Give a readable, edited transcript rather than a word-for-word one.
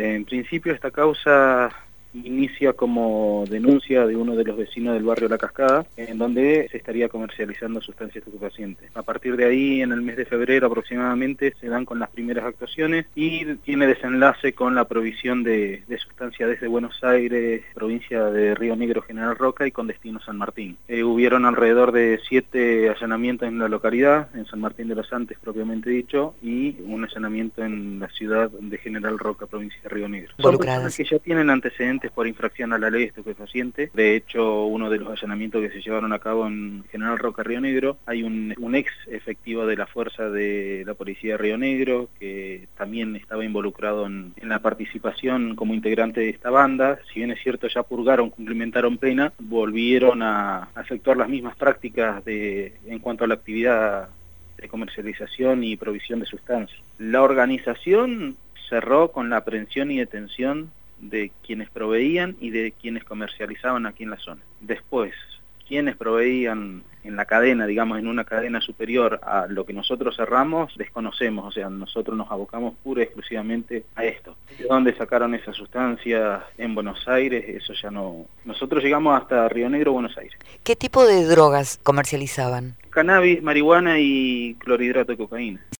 En principio esta causa inicia como denuncia de uno de los vecinos del barrio La Cascada, en donde se estaría comercializando sustancias estupefacientes. A partir de ahí, en el mes de febrero aproximadamente, se dan con las primeras actuaciones y tiene desenlace con la provisión de sustancias desde Buenos Aires, provincia de Río Negro, General Roca y con destino San Martín. Hubieron alrededor de 7 allanamientos en la localidad, en San Martín de los Andes propiamente dicho, y un allanamiento en la ciudad de General Roca, provincia de Río Negro. Son personas que ya tienen antecedentes por infracción a la ley estupefaciente. De hecho, uno de los allanamientos que se llevaron a cabo en General Roca, Río Negro, hay un ex efectivo de la fuerza de la policía de Río Negro que también estaba involucrado en la participación como integrante de esta banda. Si bien es cierto, ya purgaron, cumplimentaron pena, volvieron a efectuar las mismas prácticas en cuanto a la actividad de comercialización y provisión de sustancias. La organización cerró con la aprehensión y detención de quienes proveían y de quienes comercializaban aquí en la zona. Después, quienes proveían en la cadena, digamos en una cadena superior a lo que nosotros cerramos, desconocemos, o sea, nosotros nos abocamos pura y exclusivamente a esto. ¿De dónde sacaron esa sustancia en Buenos Aires? Eso ya no... Nosotros llegamos hasta Río Negro, Buenos Aires. ¿Qué tipo de drogas comercializaban? Cannabis, marihuana y clorhidrato de cocaína.